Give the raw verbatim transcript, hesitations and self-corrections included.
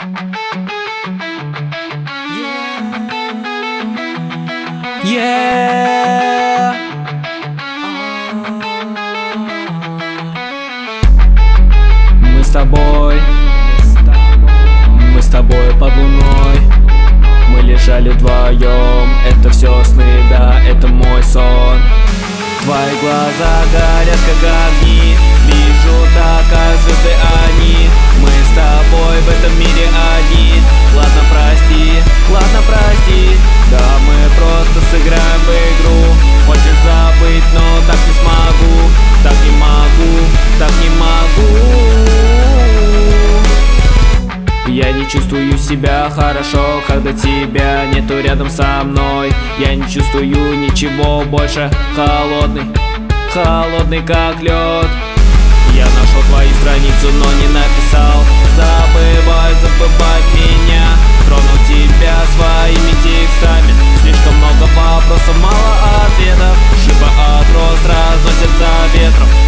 Yeah. Мы с тобой, мы с тобой под луной. Мы лежали вдвоем, это все сны, да, это мой сон. Твои глаза горят как огни, вижу так, как звезды они. Мы с тобой в этом мире одни. Ладно, прости, ладно, прости. Да, мы просто сыграем в игру. Хочешь забыть, но так не смогу. Так не могу, так не могу. Я не чувствую себя хорошо, когда тебя нету рядом со мной. Я не чувствую ничего больше. Холодный, холодный как лед. Я нашел твою страницу, но не написал. Забывай, забывай меня. Тронул тебя своими текстами. Слишком много вопросов, мало ответов. Шиба от роз разносятся ветром.